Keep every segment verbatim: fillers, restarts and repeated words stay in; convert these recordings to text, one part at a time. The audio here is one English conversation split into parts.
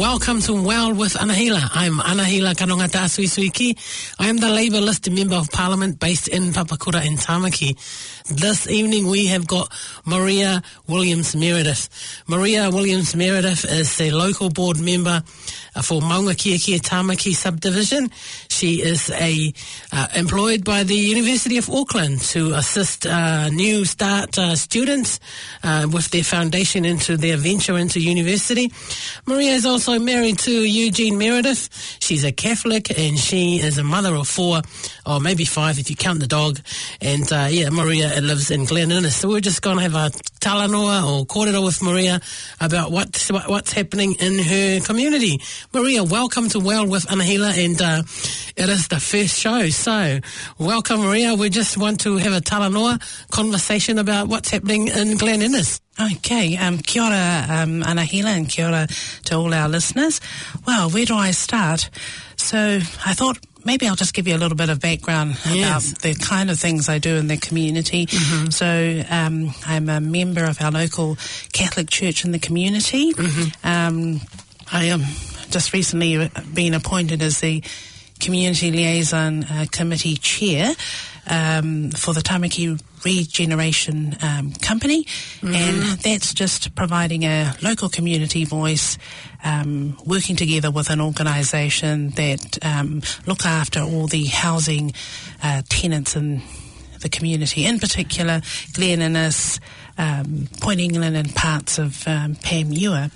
Welcome to Well with Anahila. I'm Anahila Kanongata Suisuiki. I am the Labour listed Member of Parliament based in Papakura in Tamaki. This evening we have got Maria Williams-Meredith. Maria Williams-Meredith is a local board member for Maunga Kia Kia Tamaki subdivision. She is a uh, employed by the University of Auckland to assist uh, new start uh, students uh, with their foundation into their venture into university. Maria is also married to Eugene Meredith. She's a Catholic and she is a mother of four, or maybe five if you count the dog. And uh, yeah, Maria lives in Glen Innes. So we're just going to have a talanoa or kōrero with Maria about what, what what's happening in her community. Maria, welcome to Well with Anahila, and uh, it is the first show. So welcome, Maria. We just want to have a talanoa conversation about what's happening in Glen Innes. Okay, um, kia ora, um, Anahila, and kia ora to all our listeners. Well, where do I start? So I thought maybe I'll just give you a little bit of background Yes. about the kind of things I do in the community. Mm-hmm. So um, I'm a member of our local Catholic church in the community. Mm-hmm. Um, I am just recently been appointed as the Community Liaison uh, Committee Chair um, for the Tamaki Regeneration um, Company, Mm-hmm. and that's just providing a local community voice, um, working together with an organisation that um, look after all the housing uh, tenants in the community, in particular Glen Innes, um, Point England and parts of um, Panmure.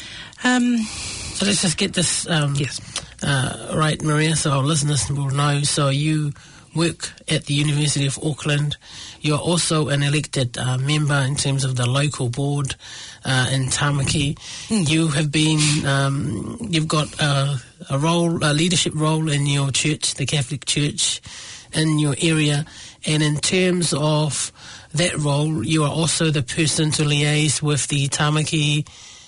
Um, So let's just get this um, yes. uh, right, Maria, so our listeners will know. So you work at the University of Auckland. You're also an elected uh, member in terms of the local board uh, in Tamaki. Mm. You have been, um, you've got a, a role, a leadership role in your church, the Catholic Church, in your area. And in terms of that role, you are also the person to liaise with the Tamaki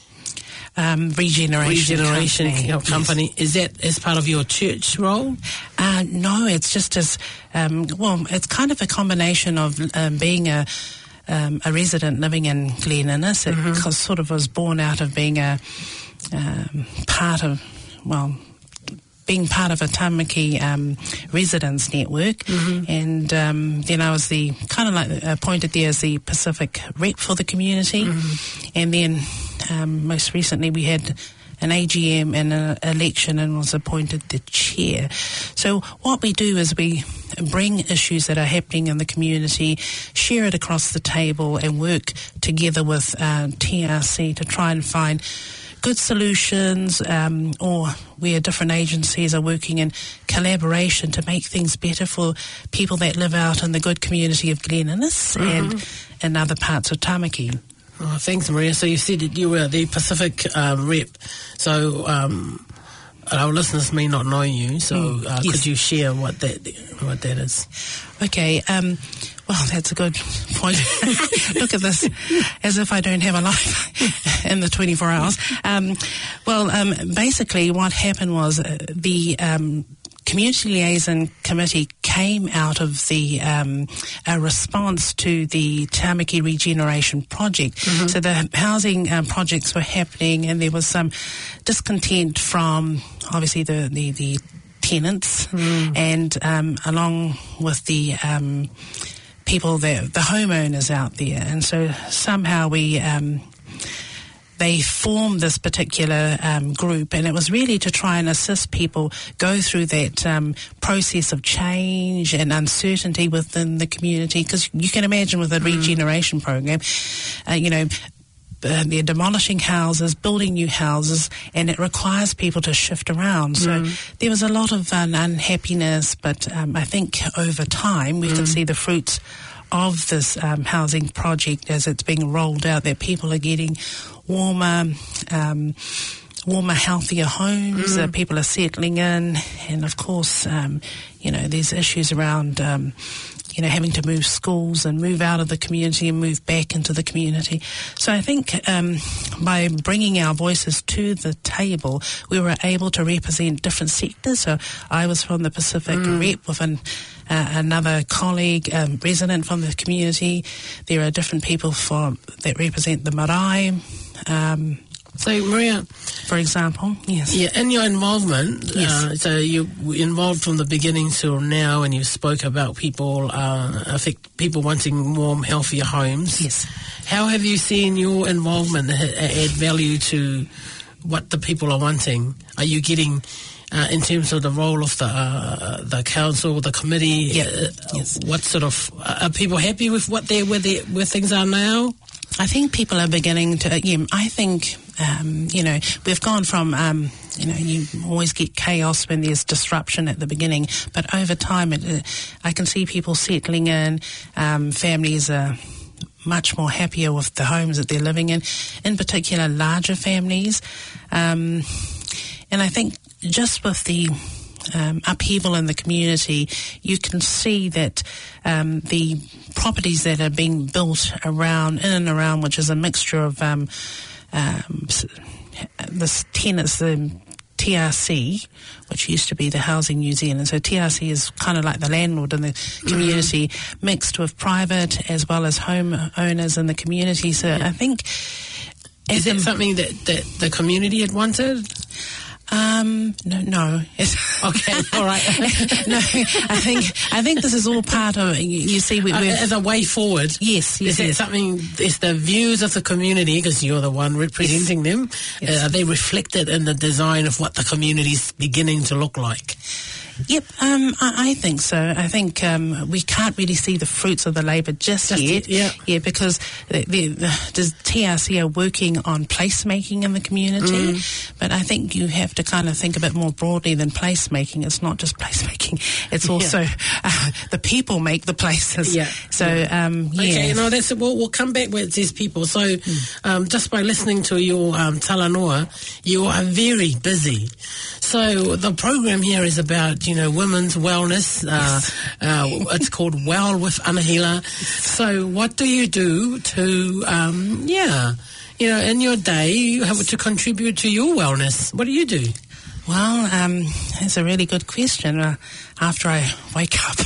Um, regeneration, Regeneration company. company. Is that as part of your church role? Uh, no, it's just as, um, well, it's kind of a combination of um, being a um, a resident living in Glen Innes. It Mm-hmm. co- sort of was born out of being a um, part of, well, being part of a Tamaki um, residence network, Mm-hmm. and um, then I was the kind of like appointed there as the Pacific rep for the community, Mm-hmm. and then um, most recently we had an A G M and an election and was appointed the chair. So what we do is we bring issues that are happening in the community, share it across the table, and work together with uh, T R C to try and find good solutions, um, or where different agencies are working in collaboration to make things better for people that live out in the good community of Glen Innes Mm-hmm. and in other parts of Tamaki. Oh, thanks, Maria. So you said that you were the Pacific um, rep. So um, our listeners may not know you. So uh, yes. could you share what that what that is? Okay, um, well, that's a good point. Look at this, as if I don't have a life in the twenty-four hours. Um, well, um, basically what happened was uh, the um, Community Liaison Committee came out of the um, a response to the Tamaki Regeneration Project. Mm-hmm. So the housing um, projects were happening, and there was some discontent from obviously the the, the tenants, Mm. and um, along with the um, people, that the homeowners out there. And so somehow we um, they formed this particular um, group, and it was really to try and assist people go through that um, process of change and uncertainty within the community. Because you can imagine with a Mm. regeneration program, uh, you know, Uh, they're demolishing houses, building new houses, and it requires people to shift around. So Mm. there was a lot of um, unhappiness, but um, I think over time we Mm. can see the fruits of this um, housing project as it's being rolled out, that people are getting warmer, um, warmer, healthier homes, Mm. uh, people are settling in, and of course, um, you know, there's issues around um, you know, having to move schools and move out of the community and move back into the community. So I think um, by bringing our voices to the table, we were able to represent different sectors. So I was from the Pacific Mm. rep with an, uh, another colleague, um, resident from the community. There are different people from, that represent the marae, um, So, Maria, for example, yes. Yeah, in your involvement, yes. uh, so you were involved from the beginning till now, and you spoke about people, uh, I think people wanting warm, healthier homes. Yes. How have you seen your involvement add value to what the people are wanting? Are you getting, uh, in terms of the role of the uh, the council, the committee? Yep. Uh, yes. What sort of are people happy with what they where they where things are now? I think people are beginning to. Yeah, I think um, you know we've gone from um, you know you always get chaos when there's disruption at the beginning, but over time, it, uh, I can see people settling in. Um, families are much more happier with the homes that they're living in, in particular larger families, um, and I think just with the Um, upheaval in the community, you can see that um, the properties that are being built around, in and around, which is a mixture of um, um, this tenants, the T R C, which used to be the Housing New Zealand. So T R C is kind of like the landlord in the community, mm-hmm. mixed with private as well as home owners in the community. So yeah. I think... Is it something that, that the community had wanted? Um, no, no. Okay, all right. No, I think I think this is all part of. You, you see, we, we're uh, as a way forward. Yes, yes. Is it yes. something? Is the views of the community, because you're the one representing yes. them, yes. Uh, are they reflected in the design of what the community's beginning to look like? Yep, um, I, I think so. I think um, we can't really see the fruits of the labour just, just yet. Yeah, yeah, because the, the, the T R C are working on placemaking in the community, mm. but I think you have to kind of think a bit more broadly than placemaking. It's not just placemaking; it's also yeah. uh, the people make the places. Yeah. So yeah. Um, yeah. Okay, no, that's we'll, we'll come back with these people. So mm. um, just by listening to your um, talanoa, you are very busy. So the program here is about, you know, women's wellness. Uh, uh, it's called Well with Anahila. So what do you do to, um, yeah, you know, in your day, you have to contribute to your wellness? What do you do? Well, um, that's a really good question. Uh, after I wake up,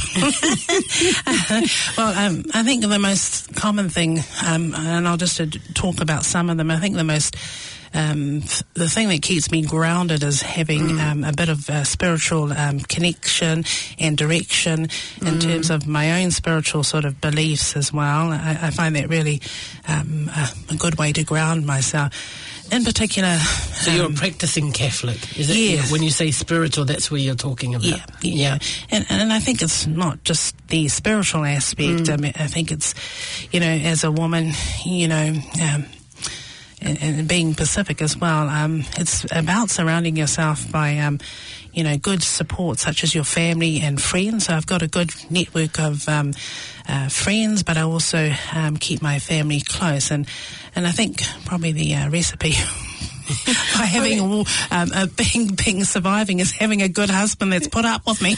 well, um, I think the most common thing, um, and I'll just uh, talk about some of them. I think the most Um, the thing that keeps me grounded is having mm. um, a bit of uh, spiritual um, connection and direction in mm. terms of my own spiritual sort of beliefs as well. I, I find that really um, a, a good way to ground myself. In particular... So you're um, a practicing Catholic, is it? Yes. When you say spiritual, that's where you're talking about. Yeah, yeah. yeah. And, and I think it's not just the spiritual aspect. Mm. I mean, I think it's, you know, as a woman, you know... Um, And, and being Pacific as well, um, it's about surrounding yourself by, um, you know, good support such as your family and friends. So I've got a good network of um, uh, friends, but I also um, keep my family close. And, and I think probably the uh, recipe by having a, um, a being, being surviving is having a good husband that's put up with me.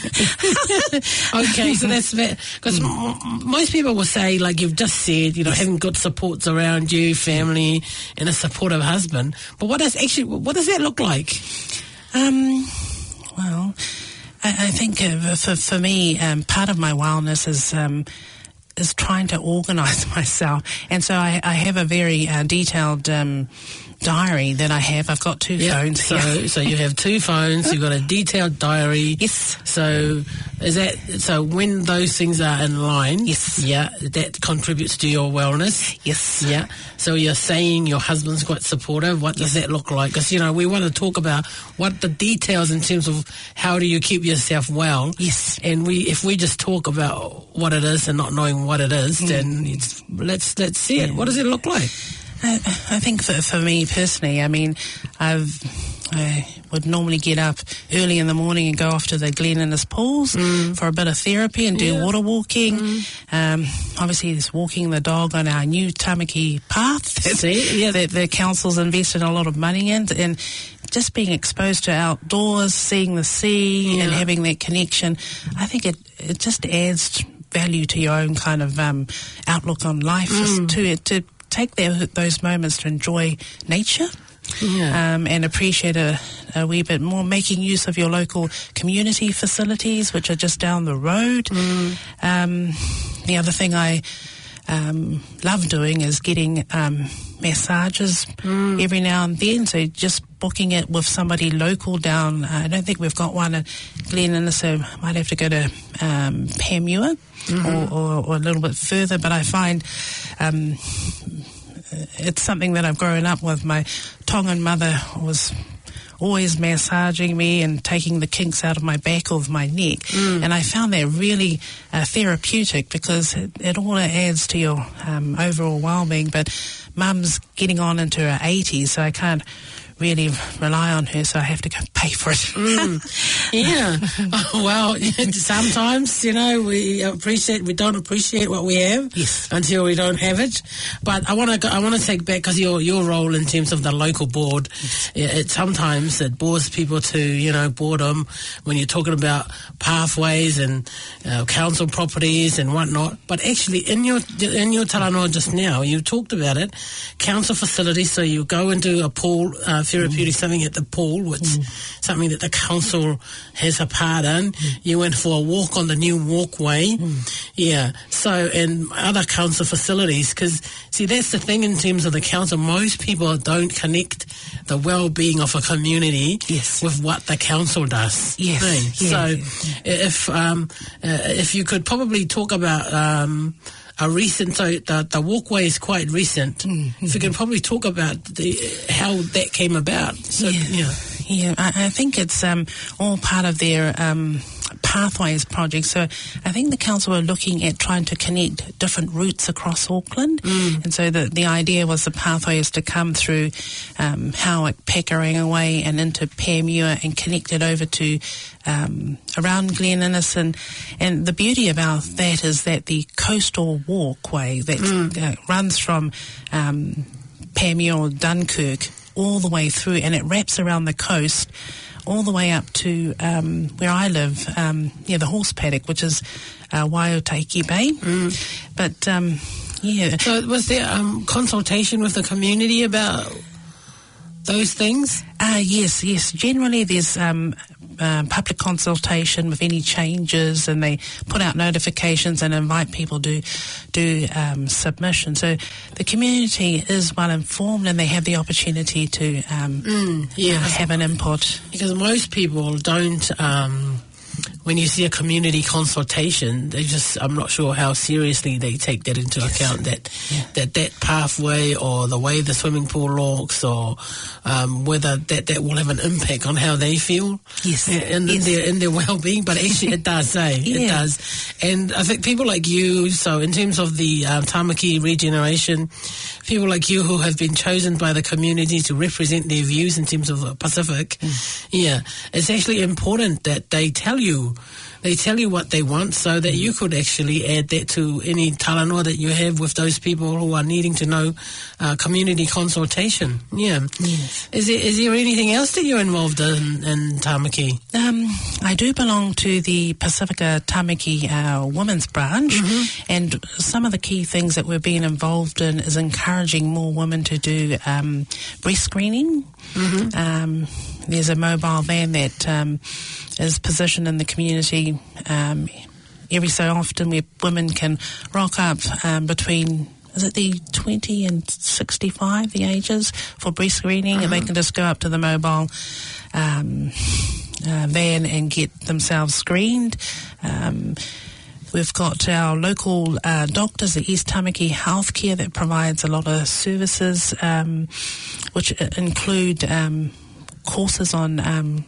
Okay, so that's because mm. m- most people will say, like you've just said, you know, having good supports around you, family, and a supportive husband. But what does actually what does that look like? Um, well, I, I think uh, for for me, um, part of my wellness is. Um, is trying to organise myself. And so I, I have a very uh, detailed um, diary that I have. I've got two yep. phones. So, so you have two phones, you've got a detailed diary. Yes. So is that, so when those things are in line, yes. yeah, that contributes to your wellness. Yes. Yeah. So you're saying your husband's quite supportive. What does yes. that look like? Because, you know, we want to talk about what the details in terms of how do you keep yourself well. Yes. And we, if we just talk about what it is and not knowing what it is, mm. then it's, let's let's see it. Yeah. What does it look like? I, I think for, for me personally, I mean, I've I would normally get up early in the morning and go off to the Glen Innes pools mm. for a bit of therapy and do yeah. water walking. Mm. Um, obviously, there's walking the dog on our new Tamaki path that, See? Yeah. that the council's invested a lot of money in, and just being exposed to outdoors, seeing the sea yeah. and having that connection, I think it, it just adds value to your own kind of um, outlook on life, mm. to to take their, those moments to enjoy nature. Yeah. Um, and appreciate a, a wee bit more, making use of your local community facilities, which are just down the road. Mm. Um, the other thing I um, love doing is getting um, massages mm. every now and then. So just booking it with somebody local down. Uh, I don't think we've got one at Glen Innes, so might have to go to um, Panmure mm-hmm. or, or, or a little bit further. But I find um, it's something that I've grown up with. My Tongan mother was always massaging me and taking the kinks out of my back of my neck. Mm. And I found that really uh, therapeutic because it, it all adds to your um, overall well-being. But Mum's getting on into her eighties, so I can't really rely on her, so I have to go pay for it. mm. Yeah. Oh, well, sometimes, you know, we appreciate, we don't appreciate what we have yes. until we don't have it. But I want to, I want to take back, because your your role in terms of the local board, yes. it, it sometimes it bores people to, you know, boredom when you're talking about pathways and uh, council properties and whatnot. But actually, in your in your talanoa just now, you talked about it, council facilities. So you go and do a pool. Uh, therapeutic, mm. something at the pool, which mm. something that the council has a part in. Mm. You went for a walk on the new walkway. Mm. Yeah. So, and other council facilities, because, see, that's the thing in terms of the council. Most people don't connect the well-being of a community yes. with what the council does. Yes. Right? yes. So, yes. if um, uh, if you could probably talk about um, a recent, so the, the walkway is quite recent. Mm-hmm. So you can probably talk about the, how that came about. So, yeah, yeah, yeah. I, I think it's um, all part of their um, Pathways project. So I think the council were looking at trying to connect different routes across Auckland. Mm. And so the, the idea was the pathway is to come through um, Howick, Pakuranga Way and into Panmure and connect it over to um, around Glen Innes. And, and the beauty about that is that the coastal walkway that mm. uh, runs from um, Panmure or Dunkirk all the way through, and it wraps around the coast all the way up to um, where I live, um, near the horse paddock, which is uh, Waiotaki Bay. Mm. But, um, yeah. So was there um, consultation with the community about those things? Uh, yes, yes. Generally there's um, uh, public consultation with any changes, and they put out notifications and invite people to do um, submissions. So the community is well informed, and they have the opportunity to um, mm, yeah. have an input. Because most people don't... Um when you see a community consultation, they just, I'm not sure how seriously they take that into yes. account, that, yeah. that that pathway or the way the swimming pool looks, or um, whether that, that will have an impact on how they feel yes. in, yes. their in their well-being. But actually it does, eh? yeah. It does. And I think people like you, so in terms of the um, Tamaki regeneration, people like you who have been chosen by the community to represent their views in terms of the Pacific, mm. yeah, it's actually important that they tell you They tell you what they want, so that you could actually add that to any talanoa that you have with those people who are needing to know uh, community consultation. Yeah. Yes. Is there, is there anything else that you're involved in, in Tamaki? Um, I do belong to the Pacifica Tamaki uh, Women's Branch, mm-hmm. and some of the key things that we've been involved in is encouraging more women to do um, breast screening. Mm-hmm. Um, there's a mobile van that um, is positioned in the community um, every so often, where women can rock up um, between, is it the twenty and sixty-five, the ages, for breast screening, uh-huh. and they can just go up to the mobile um, uh, van and get themselves screened. Um, We've got our local uh, doctors at East Tamaki Healthcare that provides a lot of services, um, which include um, courses on um,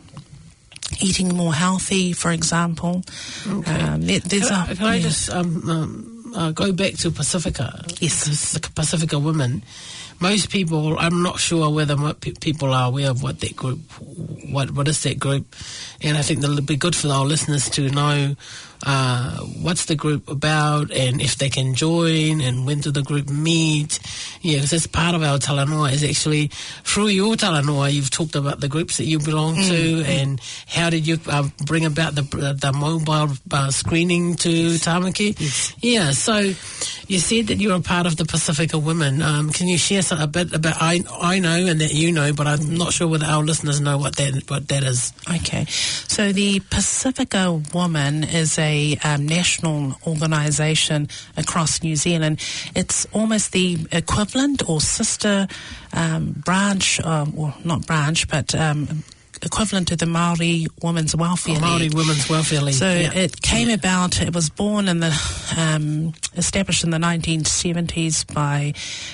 eating more healthy, for example. Okay. Um, there, there's can, a, I, can yeah. I just um, um, uh, go back to Pacifica? Yes. The Pacifica Women. Most people, I'm not sure whether people are aware of what that group, what what is that group, and I think it'll be good for our listeners to know uh, what's the group about, and if they can join, and when do the group meet. Yeah, because that's part of our talanoa, is actually through your talanoa you've talked about the groups that you belong mm. to, and how did you uh, bring about the the mobile uh, screening to yes. Tamaki. Yes. Yeah, so you said that you're a part of the Pacifica Women. Um, can you share some, a bit about, I I know and that you know, but I'm not sure whether our listeners know what that what that is. Okay. So the Pacifica Woman is a um, national organisation across New Zealand. It's almost the equivalent or sister um, branch, um, or not branch, but um, equivalent to the Māori Women's Welfare oh, Māori League. Women's Welfare League. So yeah. it came yeah. about, it was born in the, um, established in the nineteen seventies by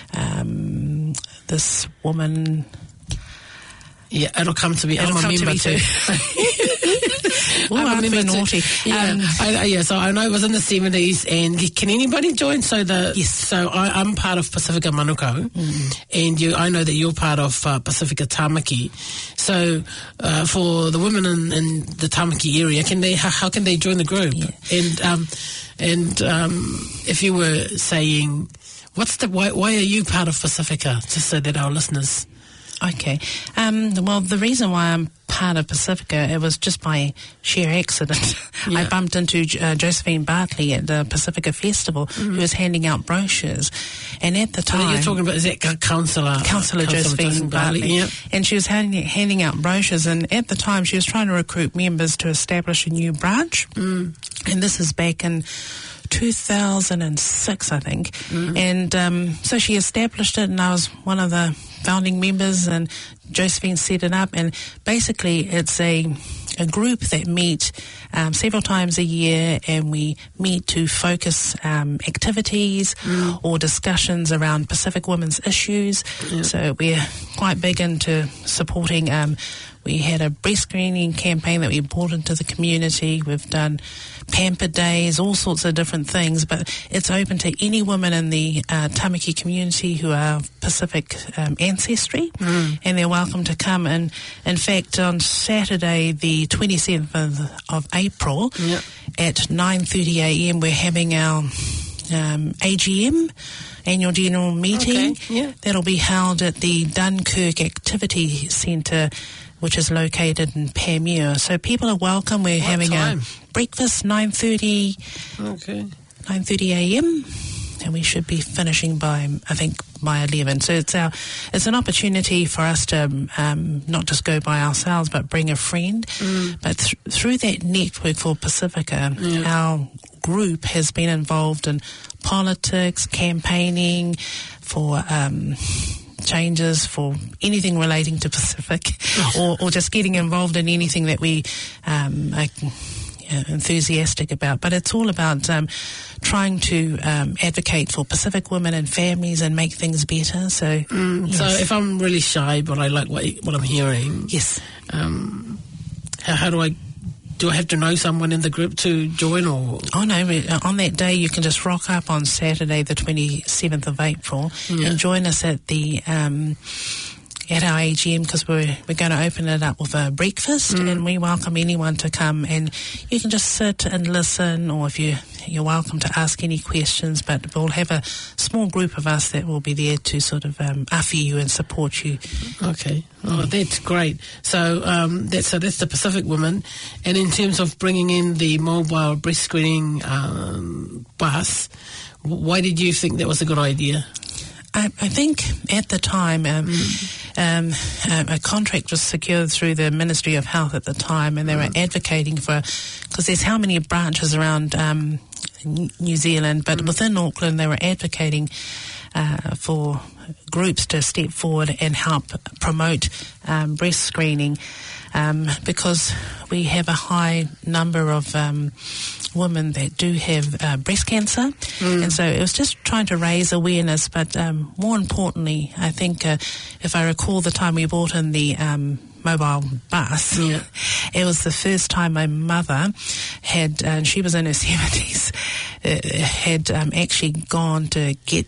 um, this woman. Yeah, it'll come to me. It'll I'm a member too. Ooh, I'm a member naughty. Yeah, um, I, yeah. So I know it was in the seventies, and can anybody join? So the yes. So I, I'm part of Pacifica Manukau, mm. and you. I know that you're part of uh, Pacifica Tamaki. So uh, for the women in, in the Tamaki area, can they? How, how can they join the group? Yeah. And um, and um, if you were saying, what's the why? Why are you part of Pacifica? Just so that our listeners. Okay. Um, well, the reason why I'm part of Pacifica, it was just by sheer accident. Yeah. I bumped into uh, Josephine Bartley at the Pacifica Festival, mm-hmm. who was handing out brochures. And at the time... Oh, you're talking about, is that Councillor... Councillor Josephine, Josephine Bartley. Bartley. Yep. And she was handing, handing out brochures, and at the time she was trying to recruit members to establish a new branch. Mm. And this is back in two thousand six, I think. Mm. And um, so she established it, and I was one of the founding members, and Josephine set it up. And basically it's a a group that meet um, several times a year, and we meet to focus um, activities mm. or discussions around Pacific women's issues. Yeah. So we're quite big into supporting. Um, we had a breast screening campaign that we brought into the community. We've done Pamper Days, all sorts of different things, but it's open to any women in the uh, Tamaki community who are of Pacific um, ancestry, mm. and they're welcome to come. And in fact, on Saturday, the twenty-seventh of April, yep. at nine thirty a m, we're having our um, A G M, Annual General Meeting. Okay. Yeah. That'll be held at the Dunkirk Activity Centre, which is located in Panmure. So people are welcome. We're what having time? a breakfast, nine thirty, okay. nine thirty a m, and we should be finishing by, I think, by eleven. So it's our, it's an opportunity for us to um, not just go by ourselves, but bring a friend. Mm. But th- through that network for Pacifica, yeah. our group has been involved in politics, campaigning for... Um, changes for anything relating to Pacific, or, or just getting involved in anything that we um, are uh, enthusiastic about. But it's all about um, trying to um, advocate for Pacific women and families and make things better. So, mm, yes. So if I'm really shy, but I like what, what I'm hearing, yes. Um, how, how do I? Do I have to know someone in the group to join, or? Oh no, on that day you can just rock up on Saturday the twenty-seventh of April yeah. and join us at the um, at our A G M, because we're, we're going to open it up with a breakfast, mm. and we welcome anyone to come, and you can just sit and listen, or if you, you're welcome to ask any questions, but we'll have a small group of us that will be there to sort of um, awhi you and support you. Okay. Oh, that's great. So, um, that's, so that's the Pacific Women. And in terms of bringing in the mobile breast screening um, bus, why did you think that was a good idea? I, I think at the time um, mm. um, um, a contract was secured through the Ministry of Health at the time, and they mm. were advocating for, because there's how many branches around um, New Zealand, but mm. within Auckland they were advocating uh, for groups to step forward and help promote um, breast screening, um, because we have a high number of um, women that do have uh, breast cancer, mm. and so it was just trying to raise awareness. But um, more importantly, I think uh, if I recall the time we brought in the um, mobile bus, yeah. it was the first time my mother had, and uh, she was in her seventies, uh, had um, actually gone to get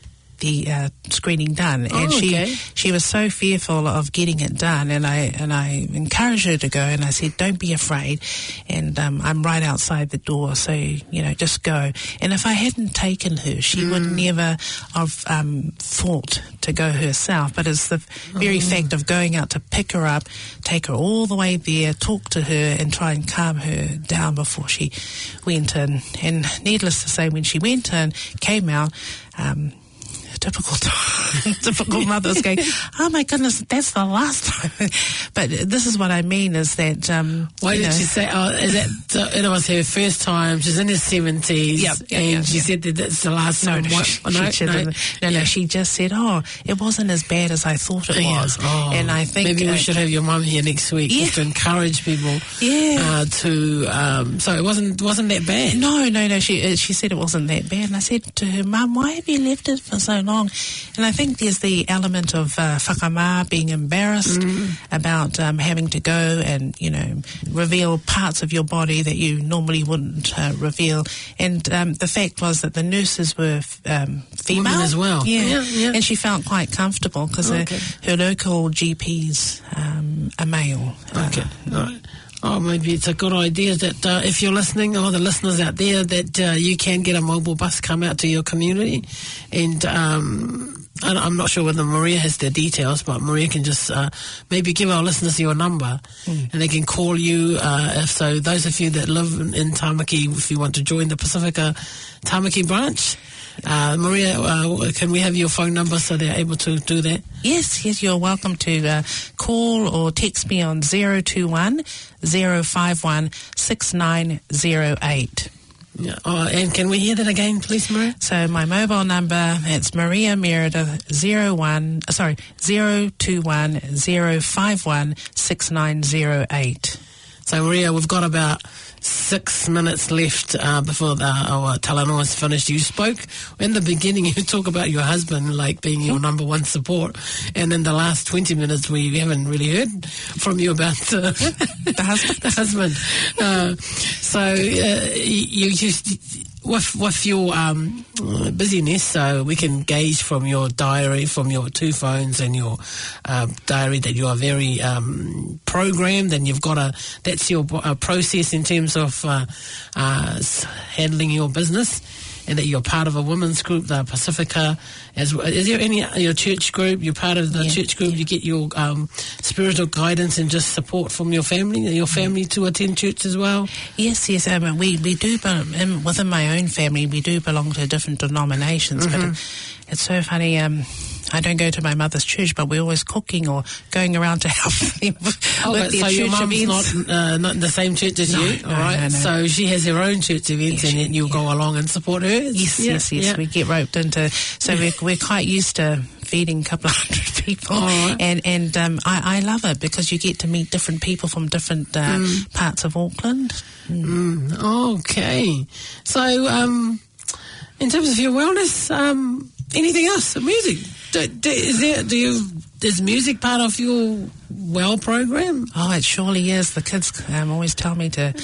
the uh, screening done, Oh, and she okay. she was so fearful of getting it done, and I and I encouraged her to go, and I said, "Don't be afraid," and um, I'm right outside the door, so you know, just go. And if I hadn't taken her, she mm. would never have um, thought to go herself. But it's the very mm. fact of going out to pick her up, take her all the way there, talk to her, and try and calm her down before she went in. And needless to say, when she went in, came out. Um, Typical, typical mothers going, oh my goodness, that's the last time. But this is what I mean is that. Um, Why did know, she say? Oh, is that? So it was her first time. She's in her seventies, yep, yep, and yep, she yep. said that that's the last time. No, no, what, she, oh, no, she, no, no, no, yeah. no, she just said, oh, it wasn't as bad as I thought it Yeah. was. Oh, and I think maybe uh, we should have your mum here next week yeah. just to encourage people. Yeah. Uh, to um, so it wasn't wasn't that bad. No, no, no. She uh, she said it wasn't that bad, and I said to her, Mum, why have you left it for so long? And I think there's the element of uh, whakamā, being embarrassed mm. about um, having to go and, you know, reveal parts of your body that you normally wouldn't uh, reveal. And um, the fact was that the nurses were um, female. Women as well. Yeah. Yeah, yeah. And she felt quite comfortable because Okay. her, her local G Ps um, are male. Okay. Uh, All right. Oh, maybe it's a good idea that uh, if you're listening, or the listeners out there, that uh, you can get a mobile bus come out to your community. And um, I- I'm not sure whether Maria has the details, but Maria can just uh, maybe give our listeners your number, mm. and they can call you. Uh, if so, those of you that live in, in Tamaki, if you want to join the Pacifica Tamaki branch, Uh, Maria, uh, can we have your phone number so they're able to do that? Yes, yes, you're welcome to uh, call or text me on zero two one, zero five one, six nine zero eight. Yeah. Oh, and can we hear that again, please, Maria? So my mobile number, it's Maria Meredith, zero one, sorry, zero two one, zero five one, six nine zero eight. So, Maria, we've got about six minutes left uh, before the, our talanoa is finished. You spoke in the beginning, you talk about your husband like being your number one support, and in the last twenty minutes we haven't really heard from you about uh, the husband. the husband. Uh, so uh, you just... With, with your um, busyness, so we can gauge from your diary, from your two phones and your uh, diary, that you are very um, programmed, and you've got a, that's your uh, process in terms of uh, uh, handling your business, and that you're part of a women's group, the Pacifica. As is there any your church group? You're part of the yeah, church group. Yeah. You get your um, spiritual guidance and just support from your family. Your family to attend church as well. Yes, yes. Um, we we do, but um, within my own family, we do belong to different denominations. Mm-hmm. But it, it's so funny. Um, I don't go to my mother's church, but we're always cooking or going around to help them with, oh, with their so church your mum's events. not uh, not in the same church as no, you, no, all right? No, no. So she has her own church events, yes, and then you'll yeah. go along and support her. Yes, yeah, yes, yes. Yeah. We get roped into. So we're we're quite used to feeding a couple of hundred people, right. and and um, I, I love it because you get to meet different people from different uh, mm. parts of Auckland. Mm. Mm. Okay, so um, in terms of your wellness, um, anything else? Music? Do, do, is there? Do you? Is music part of your well program? Oh, it surely is. The kids um, always tell me to to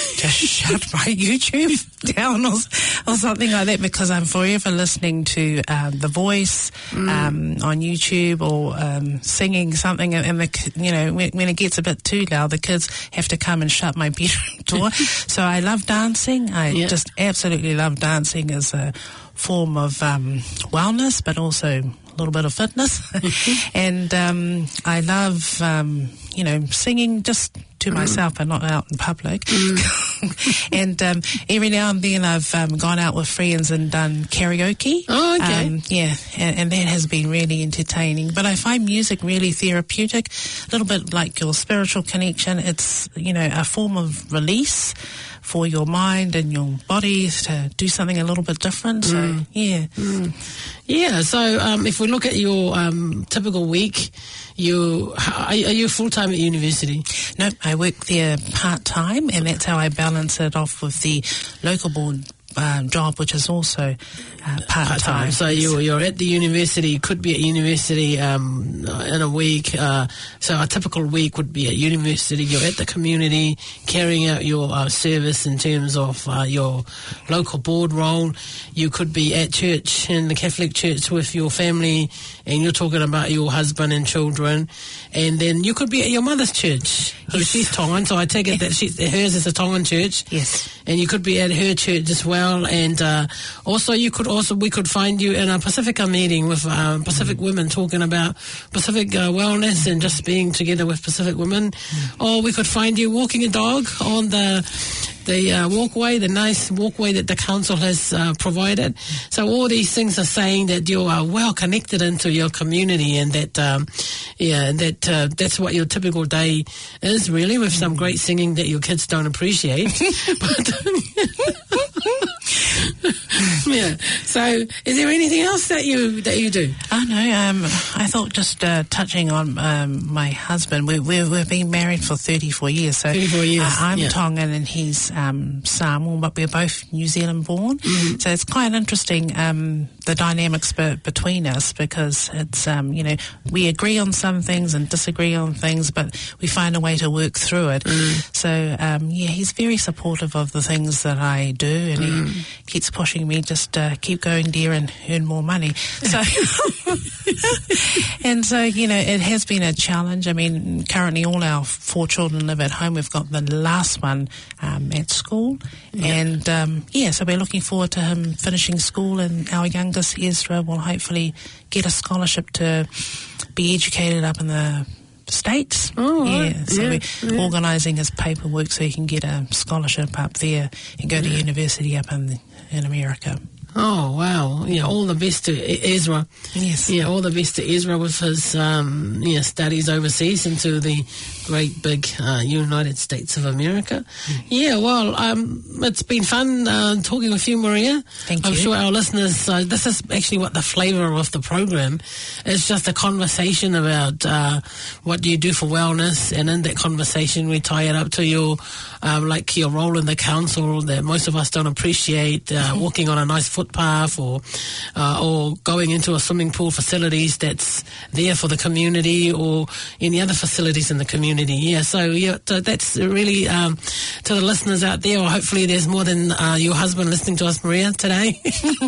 shut my YouTube down or, or something like that, because I'm forever listening to um, The Voice mm. um, on YouTube, or um, singing something, and, and the you know when, when it gets a bit too loud, the kids have to come and shut my bedroom door. So I love dancing. I yeah. just absolutely love dancing as a form of um, wellness, but also a little bit of fitness. And um, I love, um, you know, singing just to mm. myself and not out in public. Mm. And um, every now and then I've um, gone out with friends and done karaoke. Oh, okay. Um, yeah, and, and that has been really entertaining. But I find music really therapeutic, a little bit like your spiritual connection. It's, you know, a form of release for your mind and your body to do something a little bit different. So, mm. yeah. Mm. Yeah, so um, if we look at your um, typical week, you are, are you full-time at university? No, I work there part-time, and that's how I balance it off with the local board um, job, which is also uh, part-time. So you're, you're at the university, you could be at university um, in a week. Uh, so a typical week would be at university. You're at the community carrying out your uh, service in terms of uh, your local board role. You could be at church, in the Catholic Church with your family, and you're talking about your husband and children. And then you could be at your mother's church. Yes. She's Tongan, so I take it that she's, hers is a Tongan church. Yes. And you could be at her church as well. And uh, also you could also, we could find you in a Pacifica meeting with uh, Pacific mm. women talking about Pacific uh, wellness and just being together with Pacific women. Mm. Or we could find you walking a dog on the the uh, walkway, the nice walkway that the council has uh, provided. So all these things are saying that you are well connected into your community, and that um, yeah, that uh, that's what your typical day is, really, with some great singing that your kids don't appreciate. But, yeah. So, is there anything else that you that you do? Oh no, um, I thought just uh, touching on um, my husband. We, we, we've been married for thirty-four years. So thirty-four years. Uh, I'm yeah. Tongan and he's um, Samoan, but we're both New Zealand born. Mm-hmm. So it's quite interesting, um, the dynamics be- between us, because it's um, you know, we agree on some things and disagree on things, but we find a way to work through it. Mm. So um, yeah, he's very supportive of the things that I do, and Mm. he keeps pushing me just uh, keep going, dear, and earn more money. So, and so, you know, it has been a challenge. I mean, currently all our four children live at home. We've got the last one um, at school. Yeah. And, um, yeah, so we're looking forward to him finishing school, and our youngest, Ezra, will hopefully get a scholarship to be educated up in the States. Oh, yeah, right. so yeah, we're yeah. organising his paperwork so he can get a scholarship up there and go to yeah. university up in in America. Oh, wow. Yeah, all the best to Ezra. Yes. Yeah, all the best to Ezra with his um, yeah, studies overseas into the great big uh, United States of America. Mm. Yeah, well, um, it's been fun uh, talking with you, Maria. Thank I'm you. sure our listeners, uh, this is actually what the flavour of the program is, just a conversation about uh, what do you do for wellness, and in that conversation we tie it up to your, um, like your role in the council that most of us don't appreciate, uh, walking on a nice footpath, or uh, or going into a swimming pool facilities that's there for the community, or any other facilities in the community. Yeah, so yeah, so that's really um, to the listeners out there, or hopefully there's more than uh, your husband listening to us, Maria, today.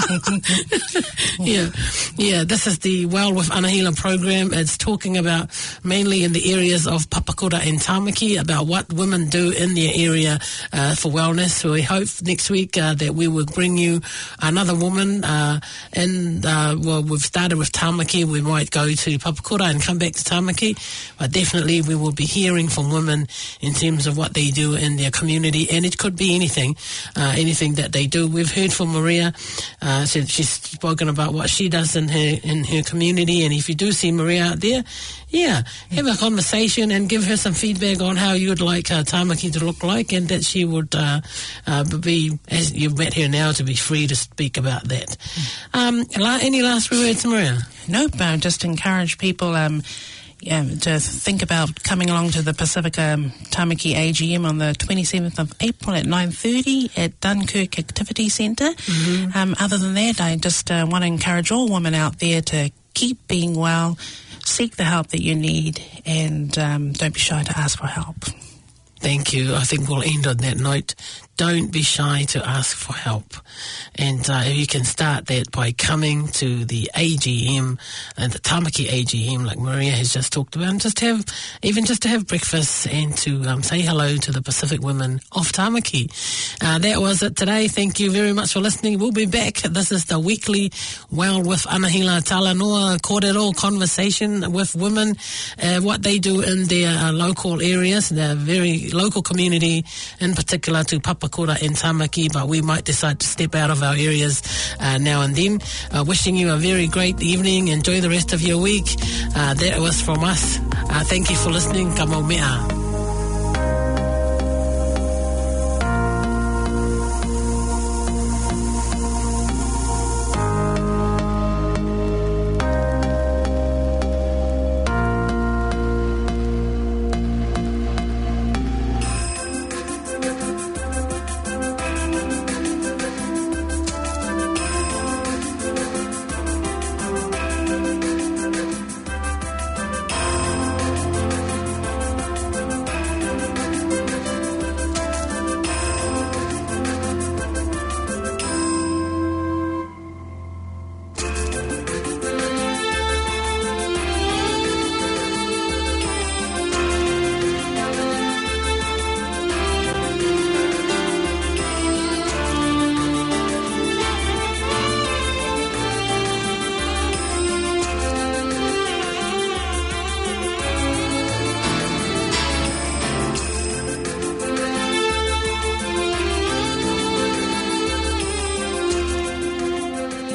yeah, yeah. This is the Well with Anahila program. It's talking about mainly in the areas of Papakura and Tamaki about what women do in their area uh, for wellness. So we hope next week uh, that we will bring you another woman. Uh, and uh, well, we've started with Tamaki. We might go to Papakura and come back to Tamaki, but definitely we will be hearing from women in terms of what they do in their community, and it could be anything, uh, anything that they do. We've heard from Maria. Uh, so she's spoken about what she does in her in her community, and if you do see Maria out there, yeah, have a conversation and give her some feedback on how you would like uh, Tamaki to look like, and that she would uh, uh, be, as you've met her now, to be free to speak about that. Um, any last words, Maria? Nope, uh, just encourage people um, yeah, to think about coming along to the Pacifica um, Tamaki A G M on the twenty-seventh of April at nine thirty at Dunkirk Activity Centre. Mm-hmm. Um, other than that, I just uh, want to encourage all women out there to keep being well, seek the help that you need, and um, don't be shy to ask for help. Thank you. I think we'll end on that note. Don't be shy to ask for help. And uh, you can start that by coming to the A G M, and the Tamaki A G M, like Maria has just talked about, and just have, even just to have breakfast and to um, say hello to the Pacific women of Tamaki. Uh, that was it today. Thank you very much for listening. We'll be back. This is the weekly Well with Anahila Talanoa Kōrero conversation with women, uh, what they do in their uh, local areas, their very local community, in particular to Papakura and Tamaki, but we might decide to step out of our areas uh, now and then. Uh, wishing you a very great evening. Enjoy the rest of your week. Uh, that was from us. Uh, thank you for listening. Ka mau mea.